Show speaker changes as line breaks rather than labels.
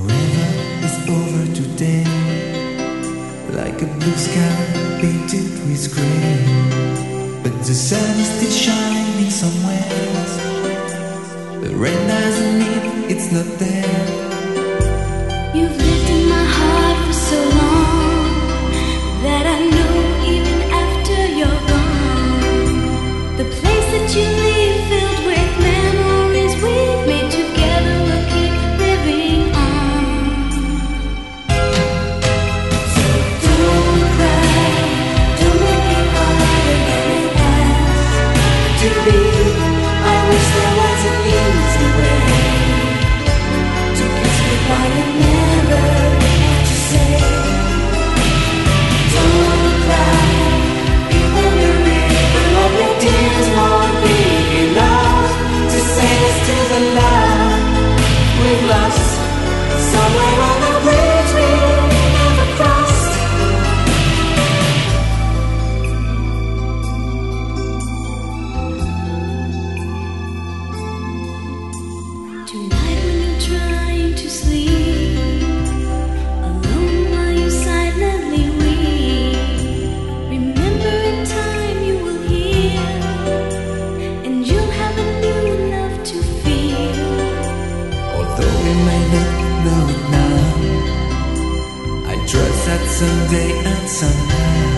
Forever is over today, like a blue sky painted with grey. But the sun is still shining somewhere. The rain doesn't mean it's not there.
You've lived in my heart for so long that I know even after you're gone, the place that you leave filled with memories we've made together will keep living on. So don't cry, don't make it harder than it has to be. I wish there was an easy way to kiss goodbye and never have to say. Don't cry, even the river of your tears won't be enough to save us to the love we've lost. Somewhere on the bridge we never crossed. Tonight when you're trying to sleep, alone while you silently weep, remember in time you will heal, and you'll have a new love to feel.
Although we may not know it now, I trust that someday and somehow